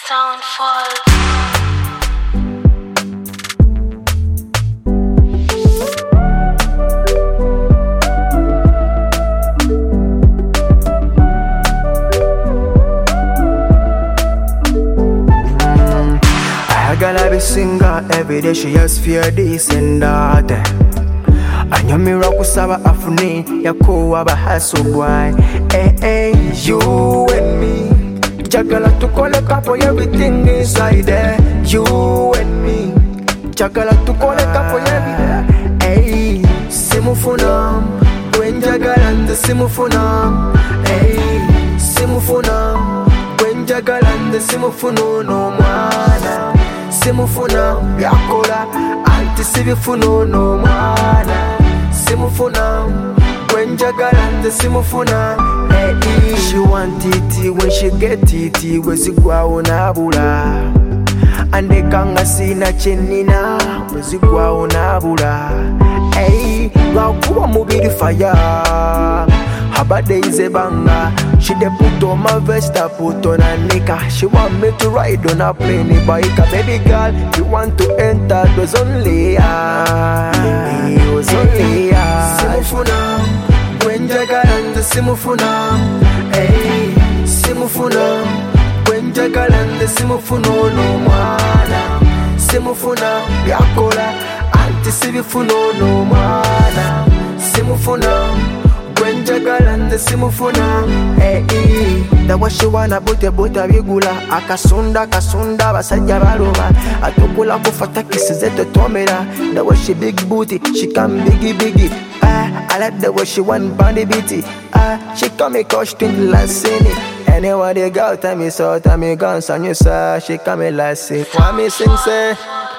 Soundfall. I gotta be single every day. She has fear this and that. Anyamira kusaba afuni yakuwa bahaso boy. Hey, you and me. Jagala tukole kapo everything inside there. You and me. Jagala tukole kapo everything. Hey, simufuna. When jagala nde simufuna. Hey, simufuna. When jagala nde simufuna no mwana. Simufuna yakola anti sibifuno no mwana. Simufuna when jagala nde simufuna. Hey, she want it when she get it. Wezigwa onabula ande kanga sina chenina. Wezigwa onabula. Hey, wakuwa mubiri fire. Habade is a banger. She de put on my vest, I put on a nika. She want me to ride on a plane bike. Baby girl, you want to enter, it was only it was only Simufuna, when jagalan simufuna. Hey, simufuna, when jagalan simufuno no mana. Simufuna, yakola, anti sibifuno no mana. Simufuna. When jagala nde simufuna. Hey, that what she wanna buta bigula. Akasunda basajja baloma. Atukula kufata kisi zetu tomera. That what she big booty, she come biggie. I like the way she want bandy beaty. She come me coach twin last scene. Anyway the girl tell me so, tell me guns on you sir. She come me last scene. Want me sing say